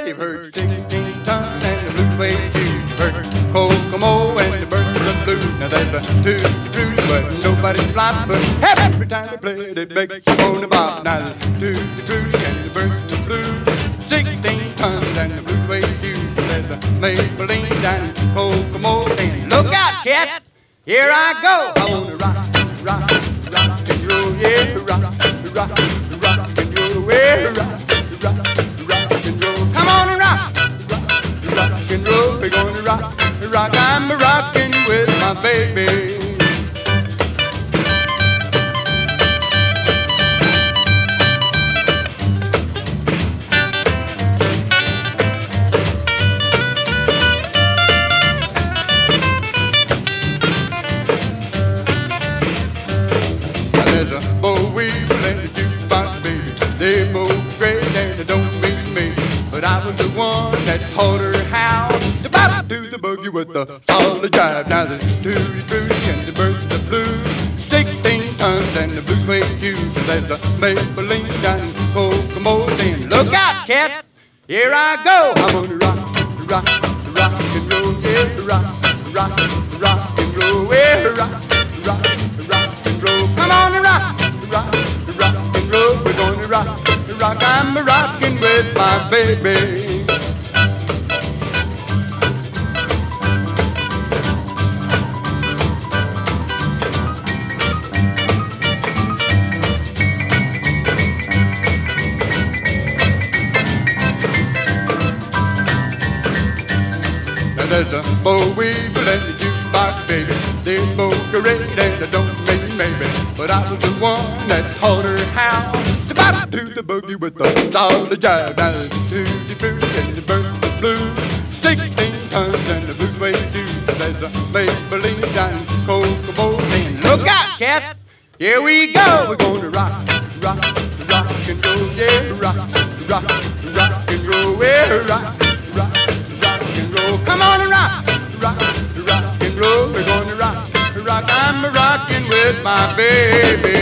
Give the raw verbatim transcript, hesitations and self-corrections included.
you've heard sixteen Tons and the Blue Suede Shoes. You've heard Kokomo and the Birds of the Blue. Now there's a Tutti Frutti, but nobody's fly. But every time they play it, it makes you wanna bob. Now there's Tutti Frutti and the Birds of the Blue. Sixteen Tons and the Blue Suede Shoes. There's a Maybelline and Kokomo. And look out, cat! Here I go! I wanna rock, rock, rock and roll, yeah, rock, rock, rock and roll, yeah, rock, rock, rock and roll. Come on and rock, rock, rock and roll. We're gonna rock, rock. I'm rocking with my baby. There's a boll weevil and a jukebox baby. They're both great and they don't mean me. But I was the one that taught her how to bop to the boogie with the solid jive. Now there's Tutti Frutti and the Birds of the Blue. Sixteen Tons and the Blue Suede Shoes. And there's a Maybelline and Kokomo. Saying, look out, cat! Here I go! I'm gonna rock, rock, rock and roll, yeah, rock, rock, rock and roll, yeah, rock, rock, rock and roll. Come on and rock, rock, rock and roll. We're gonna rock, rock. I'm rocking with my baby. There's a boll weevil and a jukebox baby. They're both great and I don't mean maybe. But I was the one that taught her how to bop to the boogie with the solid jive. Now there's Tutti Frutti and the Birds of the Blue. Sixteen Tons and the Blue Suede Shoes. There's a Maybelline and Kokomo. Saying, look out, cat! Here we go! We're gonna rock, rock, rock and roll, yeah, rock, rock, rock and roll, yeah, rock, rock, rock and roll. Come on and rock, rock, rock and roll. We're gonna rock, rock. I'm rocking with my baby.